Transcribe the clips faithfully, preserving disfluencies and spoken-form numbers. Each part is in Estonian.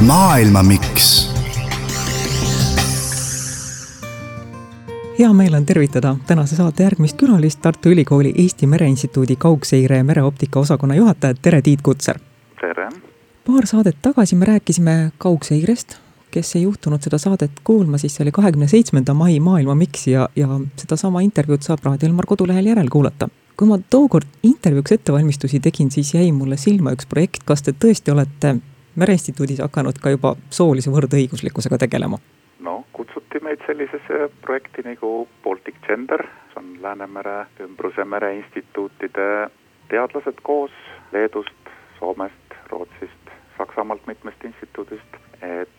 Maailmamiks. Hea meel on tervitada tänase saate järgmist külalist, Tartu Ülikooli Eesti Mereinstituudi kaugseire ja mereoptika osakonna juhatajat. Tere, Tiit Kutser! Tere! Paar saadet tagasi me rääkisime kaugseirest. Kes ei juhtunud seda saadet kuulma, siis see oli kahekümne seitsmenda mai Maailmamiks ja, ja seda sama intervjuud saab Raadio Elmar kodulehel järel kuulata. Kui ma tookord intervjuuks ettevalmistusi tegin, siis jäi mulle silma üks projekt. Kas te tõesti olete Mereinstituudis hakanud ka juba soolise võrdõiguslikkusega tegelema? No, kutsuti meid sellisesse projekti nagu Baltic Gender. See on Läänemere ümbruse mereinstituutide teadlased koos Leedust, Soomest, Rootsist, Saksamaalt mitmest instituudist, et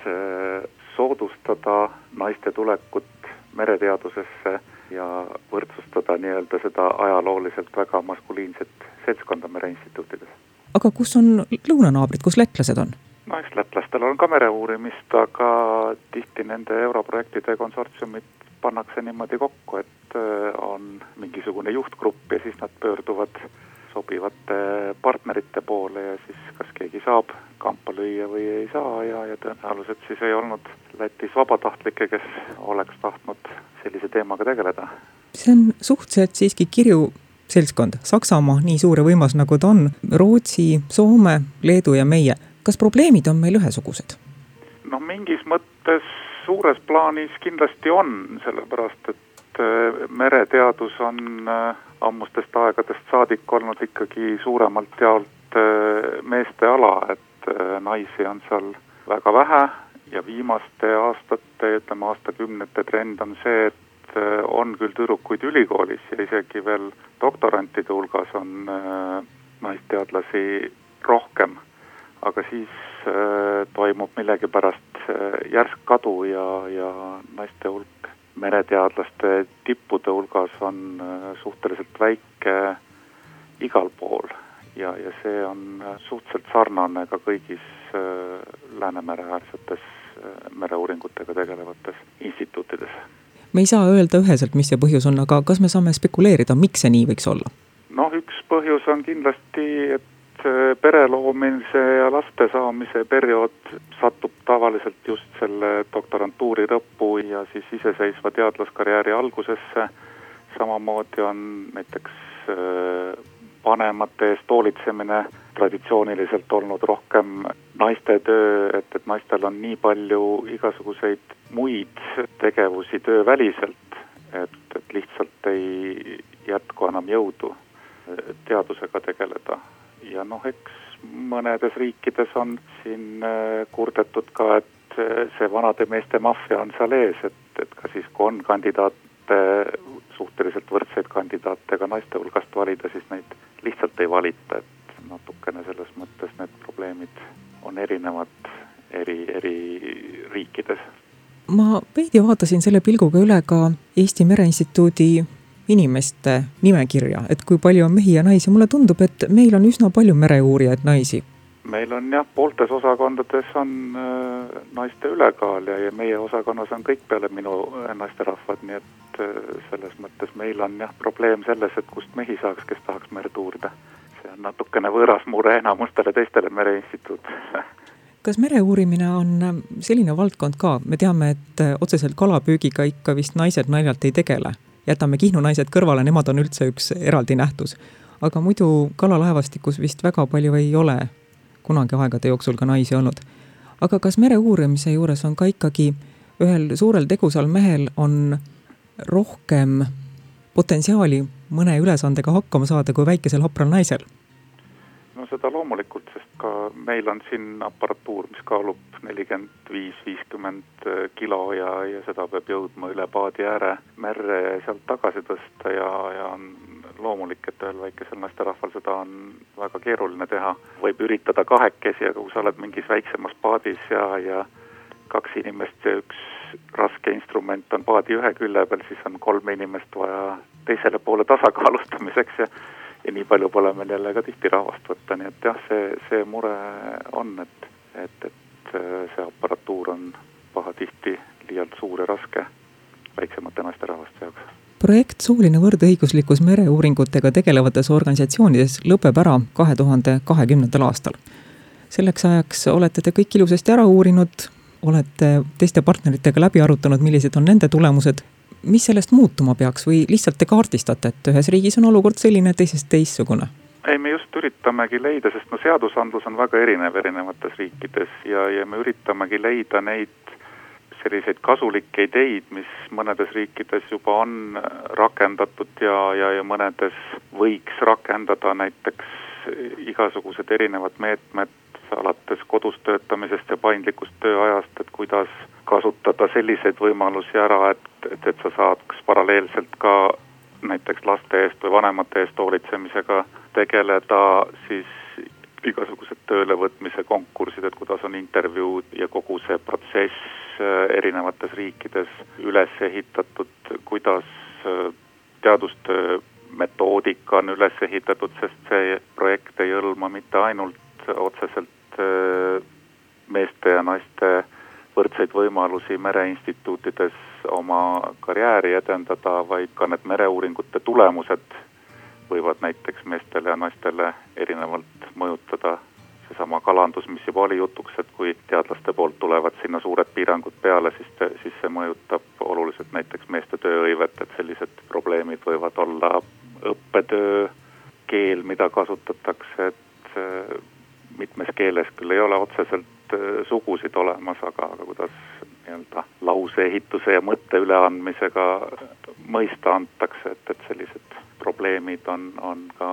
soodustada naiste tulekut mereteadusesse ja võrdsustada nii-öelda seda ajalooliselt väga maskuliinset seltskonda mereinstituutides. Aga kus on lõunanaabrid, kus lätlased on? No, eks lätlastel on ka mereuurimist, aga tihti nende europrojektide konsortsiumid pannakse niimoodi kokku, et on mingisugune juhtgrupp ja siis nad pöörduvad sobivate partnerite poole ja siis kas keegi saab kampa lüüa või ei saa ja, ja tõenäoliselt siis ei olnud Lätis vabatahtlikke, kes oleks tahtnud sellise teemaga tegeleda. See on suhteliselt siiski kirju seltskond. Saksamaa nii suur ja võimas nagu ta on, Rootsi, Soome, Leedu ja meie. Kas probleemid on meil ühesugused? No mingis mõttes suures plaanis kindlasti on, sellepärast et mereteadus on ammustest aegadest saadik olnud ikkagi suuremalt jaolt meeste ala, et naisi on seal väga vähe ja viimaste aastate, ütleme aastakümnete trend on see, et on küll tüdrukuid ülikoolis ja isegi veel doktorantide hulgas on naisteadlasi rohkem, aga siis toimub millegipärast järsk kadu ja, ja naiste hulk mereteadlaste tippude hulgas on suhteliselt väike igal pool ja, ja see on suhteliselt sarnane ka kõigis Läänemere-äärsetes mereuuringutega tegelevates instituutides. Me ei saa öelda üheselt, mis see põhjus on, aga kas me saame spekuleerida, miks see nii võiks olla? No üks põhjus on kindlasti, et pere loomise ja laste saamise periood satub tavaliselt just selle doktorantuuri lõppu ja siis iseseisva teadlaskarjääri algusesse. Samamoodi on näiteks vanemate eest hoolitsemine traditsiooniliselt olnud rohkem naiste töö, et, et naistel on nii palju igasuguseid muid tegevusi tööväliselt, et, et lihtsalt ei jätku enam jõudu teadusega tegeleda. Ja noh, eks mõnedes riikides on siin kurdetud ka, et see vanade meeste mafia on seal ees, et, et ka siis kui on kandidaate, suhteliselt võrdseid kandidaate ka naiste hulgast valida, siis neid lihtsalt ei valita, et natukene selles mõttes need probleemid on erinevad eri, eri riikides. Ma veidi vaatasin selle pilguga üle ka Eesti Mereinstituudi inimeste nimekirja, et kui palju on mehi ja naisi. Mulle tundub, et meil on üsna palju mereuurijaid naisi. Meil on jah, pooltes osakondades on äh, naiste ülekaal ja, ja meie osakonnas on kõik peale minu naisterahvad, nii et äh, selles mõttes meil on jah probleem selles, et kust mehi saaks, kes tahaks merd uurida. See on natukene võõras mure enamustele teistele mereinstituut. Kas mereuurimine on selline valdkond ka? Me teame, et otseselt kalapüügiga ikka vist naised naljalt ei tegele. Jätame Kihnu naised kõrvale, nemad on üldse üks eraldi nähtus. Aga muidu kalalaevastikus vist väga palju ei ole kunagi aegade jooksul ka naisi olnud. Aga kas mereuurimise juures on ka ikkagi ühel suurel tegusal mehel on rohkem potentsiaali mõne ülesandega hakkama saada kui väikesel hapral naisel? No seda loomulikult, sest ka meil on siin aparatuur, mis kaalub nelikümmend viis viiskümmend kilo ja, ja seda peab jõudma üle paadi ääre merre ja sealt tagasi tõsta ja, ja on loomulik, et ühel väikesel naisterahval seda on väga keeruline teha. Võib üritada kahekesi, aga kui sa oled mingis väiksemas paadis ja, ja kaks inimest ja üks raske instrument on paadi ühe külje peal, siis on kolme inimest vaja teisele poole tasakaalustamiseks ja ja nii palju pole meil jälle ka tihti rahvast võtta, nii et jah, see, see mure on, et, et, et see aparatuur on pahatihti liialt suur ja raske väiksemate naiste rahvaste jaoks. Projekt Sooline võrdõiguslikkus mereuuringutega tegelevates organisatsioonides lõpeb ära kahe tuhande kahekümnendal aastal. selleks ajaks olete te kõik ilusasti ära uurinud, olete teiste partneritega läbi arutanud, millised on nende tulemused. Mis sellest muutuma peaks või lihtsalt te kaardistate, et ühes riigis on olukord selline, teises teissugune? Ei, me just üritamegi leida, sest no seadusandlus on väga erinev erinevates riikides ja, ja me üritamegi leida neid selliseid kasulikke ideid, mis mõnedes riikides juba on rakendatud ja, ja, ja mõnedes võiks rakendada, näiteks igasugused erinevad meetmed alates kodus töötamisest ja paindlikust tööajast, et kuidas kasutada selliseid võimalusi ära, et, et, et sa saaks paralleelselt ka näiteks laste eest või vanemate eest hoolitsemisega tegeleda, siis igasugused töölevõtmise konkursid, et kuidas on intervjuud ja kogu see protsess erinevates riikides üles ehitatud, kuidas teadustöö metoodika on üles ehitatud, sest see projekt ei hõlma mitte ainult otseselt meeste ja naiste võrdseid võimalusi mereinstituutides oma karjääri edendada, vaid ka need mereuuringute tulemused võivad näiteks meestele ja naistele erinevalt mõjutada. Seesama kalandus, mis juba oli jutuks, et kui teadlaste poolt tulevad sinna suured piirangud peale, siis, te, siis see mõjutab oluliselt näiteks meeste tööhõivet, et sellised probleemid võivad olla õppetöö, keel, mida kasutatakse, et mitmes keeles küll ei ole otseselt sugusid olemas, aga, aga kuidas nii-öelda lauseehituse ja mõtte üleandmisega mõista antakse, et, et sellised probleemid on, on ka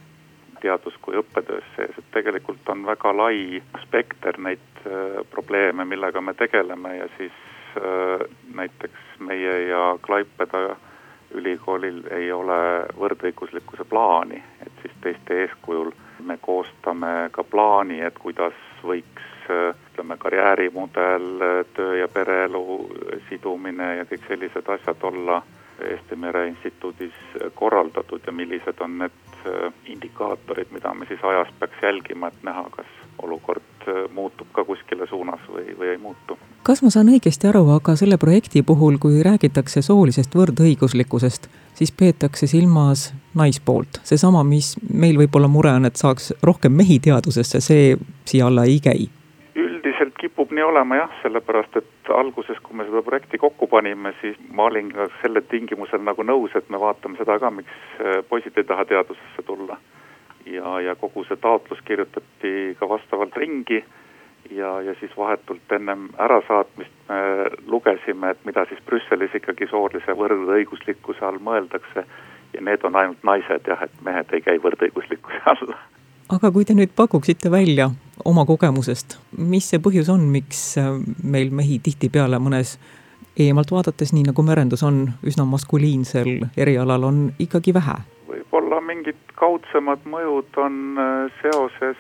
teadus- kui õppetöös sees, et tegelikult on väga lai spekter neid probleeme, millega me tegeleme ja siis äh, näiteks meie ja Klaipeda ülikoolil ei ole võrdõiguslikkuse plaani, et siis teiste eeskujul me koostame ka plaani, et kuidas võiks ütleme, karjäärimudel, töö- ja pereelu sidumine ja kõik sellised asjad olla Eesti Mereinstituudis korraldatud ja millised on need indikaatorid, mida me siis ajas peaks jälgima, et näha, kas olukord muutub ka kuskile suunas või, või ei muutu. Kas ma saan õigesti aru, aga selle projekti puhul, kui räägitakse soolisest võrdõiguslikkusest, siis peetakse silmas naispoolt. Seesama, mis meil võib-olla mure on, et saaks rohkem mehi teadusesse, see siia alla ei käi. Üldiselt kipub nii olema jah, sellepärast, et alguses, kui me seda projekti kokku panime, siis ma olin ka selle tingimusel nagu nõus, et me vaatame seda ka, miks poisid ei taha teadusesse tulla. Ja, ja kogu see taotlus kirjutati ka vastavalt ringi ja, ja siis vahetult ennem ärasaatmist me lugesime, et mida siis Brüsselis ikkagi soolise võrdõiguslikkuse all mõeldakse ja need on ainult naised jah, et mehed ei käi võrdõiguslikkuse alla. Aga kui te nüüd pakuksite välja oma kogemusest, mis see põhjus on, miks meil mehi tihtipeale mõnes eemalt vaadates, nii nagu merendus on üsna maskuliinsel erialal, on ikkagi vähe? Võib-olla mingid kaudsemad mõjud on seoses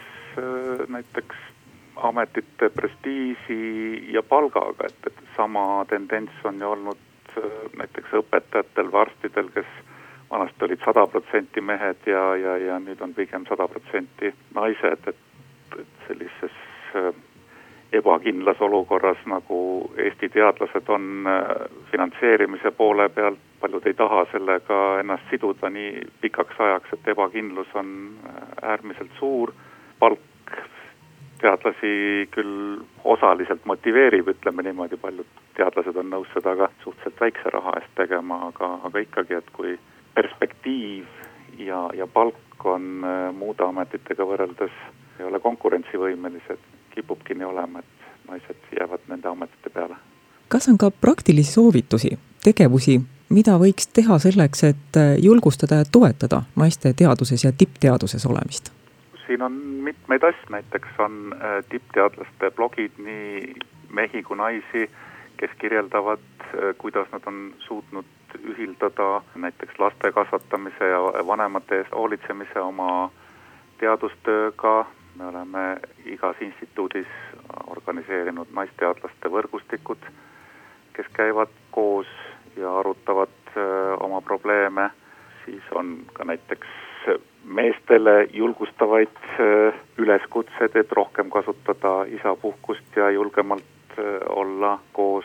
näiteks ametite prestiisi ja palgaga, et, et sama tendents on ju olnud näiteks õpetajatel või arstidel, kes vanasti olid sada protsenti mehed ja, ja, ja nüüd on pigem sada protsenti naised, et, et sellises ebakindlas olukorras, nagu Eesti teadlased on finantseerimise poole pealt, paljud ei taha sellega ennast siduda nii pikaks ajaks, et ebakindlus on äärmiselt suur. Palk teadlasi küll osaliselt motiveerib, ütleme niimoodi, paljud teadlased on nõus seda ka suhteliselt väikse raha eest tegema, aga, aga ikkagi, et kui perspektiiv ja, ja palk on muude ametitega võrreldes ei ole konkurentsivõimelised, kipubki nii olema, et naised jäävad nende ametite peale. Kas on ka praktilisi soovitusi, tegevusi, mida võiks teha selleks, et julgustada ja toetada naiste teaduses ja tippteaduses olemist? Siin on mitmeid asju, näiteks on tippteadlaste blogid nii mehi kui naisi, kes kirjeldavad, kuidas nad on suutnud ühildada näiteks laste kasvatamise ja vanemate eest hoolitsemise oma teadustööga. Me oleme igas instituudis organiseerinud naisteadlaste võrgustikud, kes käivad koos ja arutavad oma probleeme. Siis on ka näiteks meestele julgustavaid üleskutsed, et rohkem kasutada isapuhkust ja julgemalt olla koos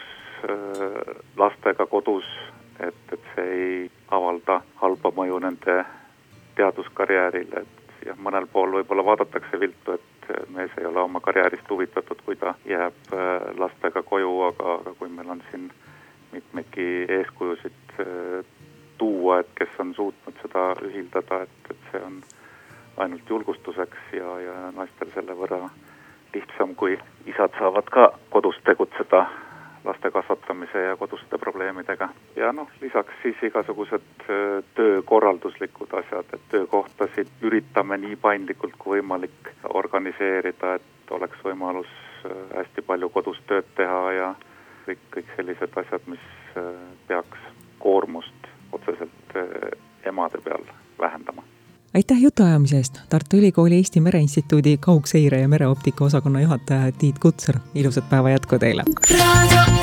lastega kodus, et, et see ei avalda halba mõju nende teaduskarjäärile. Ja mõnel pool võib-olla vaadatakse viltu, et mees ei ole oma karjäärist huvitatud, kui ta jääb lastega koju, aga, aga kui meil on siin mitmedki eeskujusid tuua, et kes on suutnud seda ühildada, et, et see on ainult julgustuseks ja, ja naistel selle võrra lihtsam, kui isad saavad ka kodus tegutseda laste kasvatamise ja koduste probleemidega. Ja noh, lisaks siis igasugused töökorralduslikud asjad, et töökohtasid üritame nii paindlikult kui võimalik organiseerida, et oleks võimalus hästi palju kodus tööd teha ja kõik, kõik sellised asjad, mis peaks koormust otseselt emade peal vähendama. Aitäh jutuajamise eest, Tartu Ülikooli Eesti Mereinstituudi kaugseire ja mereoptika osakonna juhataja Tiit Kutsar. Ilusat päeva jätku teile!